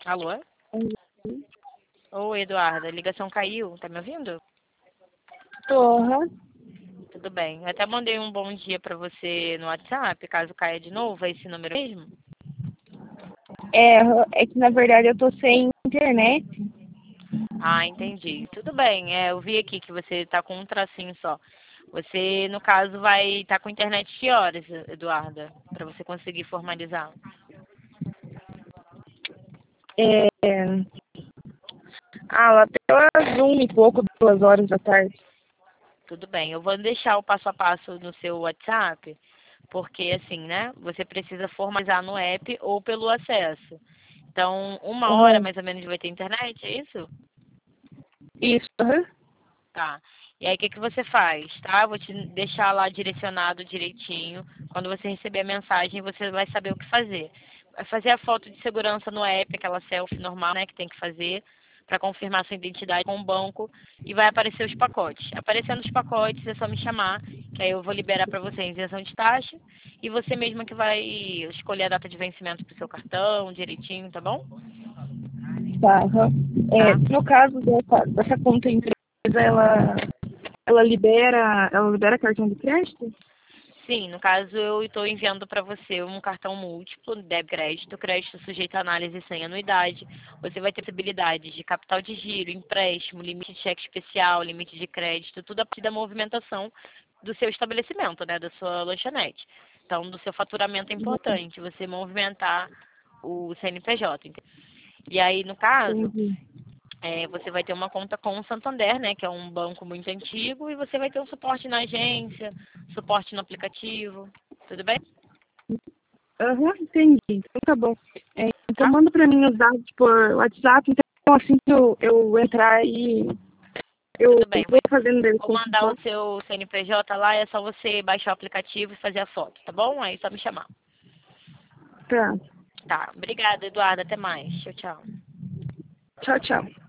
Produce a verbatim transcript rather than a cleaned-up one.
Alô? Oi, Eduarda, a ligação caiu, tá me ouvindo? Porra. Tudo bem. Eu até mandei um bom dia pra você no WhatsApp, caso caia de novo, é esse número mesmo? É, é que na verdade eu tô sem internet. Ah, entendi. Tudo bem, é, eu vi aqui que você tá com um tracinho só. Você, no caso, vai estar com internet que horas, Eduarda? Pra você conseguir formalizar. É, ah, lá pelas uma e pouco, duas horas da tarde. Tudo bem, eu vou deixar o passo a passo no seu WhatsApp, porque assim, né? Você precisa formalizar no app ou pelo acesso. Então, uma hora Aham. mais ou menos vai ter internet, é isso? Isso, aham. Tá. E aí, o que que você faz, tá? Vou te deixar lá direcionado direitinho. Quando você receber a mensagem, você vai saber o que fazer. Vai fazer a foto de segurança no app, aquela selfie normal, né, que tem que fazer para confirmar sua identidade com o banco e vai aparecer os pacotes. Aparecendo os pacotes, é só me chamar, que aí eu vou liberar para você a isenção de taxa e você mesma que vai escolher a data de vencimento pro seu cartão direitinho, tá bom? Tá, aham. É, Tá? no caso dessa, dessa conta empresa, ela, ela libera, ela libera cartão de crédito? Sim, no caso eu estou enviando para você um cartão múltiplo, débito crédito, crédito sujeito à análise sem anuidade. Você vai ter possibilidades de capital de giro, empréstimo, limite de cheque especial, limite de crédito, tudo a partir da movimentação do seu estabelecimento, né, da sua lanchonete. Então, do seu faturamento é importante você movimentar o C N P J. E aí, no caso, Entendi. é, você vai ter uma conta com o Santander, né, que é um banco muito antigo, e você vai ter um suporte na agência, suporte no aplicativo, tudo bem? Aham, entendi. Então tá bom. É, então Tá? manda pra mim os dados por WhatsApp, então assim que eu, eu entrar e eu Tudo bem. vou Vou, fazendo daí vou com mandar o seu C N P J lá, é só você baixar o aplicativo e fazer a foto, tá bom? Aí é só me chamar. Tá. Tá, obrigada, Eduardo, até mais. Tchau, tchau. Tchau, tchau.